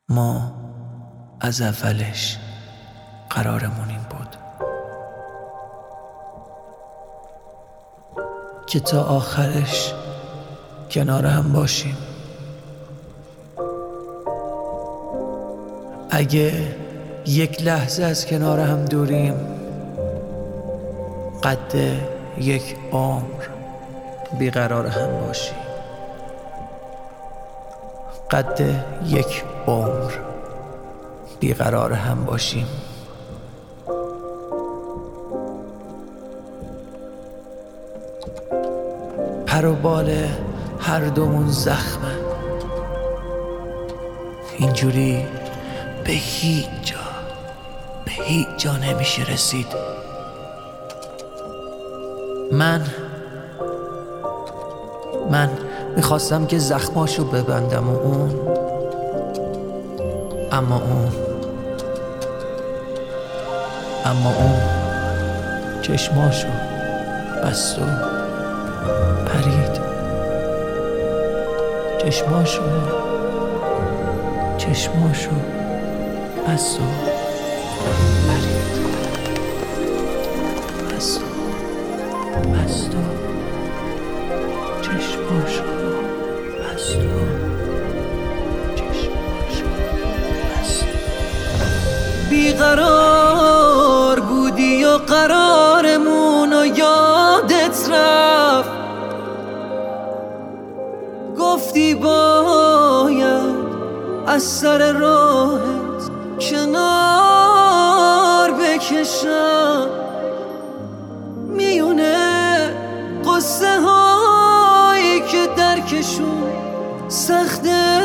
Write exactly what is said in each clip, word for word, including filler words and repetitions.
ما از اولش قرارمون این بود که تا آخرش کنار هم باشیم. اگه یک لحظه از کنار هم دوریم، قد یک عمر بیقرار هم باشیم. قد یک عمر بیقرار هم باشیم. پر و بال هر دومون زخمه، اینجوری به هیچ جا به هیچ جا نمیشه رسید. من من میخواستم که زخماشو ببندم و اون اما اون اما اون چشماشو بست و پرید. چشماشو چشماشو بست و پرید. بست و بست و چشماشو بست و چشماشو بست. بیقرار بودی و قرارمون و یادت رفت. گفتی باید از سر راهت کنار بکشم. میونه قصه هایی که درکشون سخته،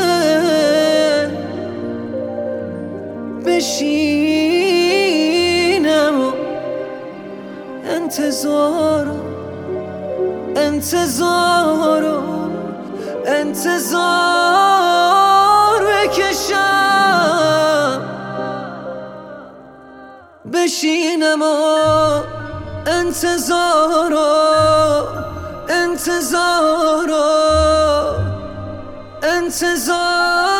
بشینم و انتظارم انتظارم انتظار بکشم. بشینم و انتظارم انتظارم انتظار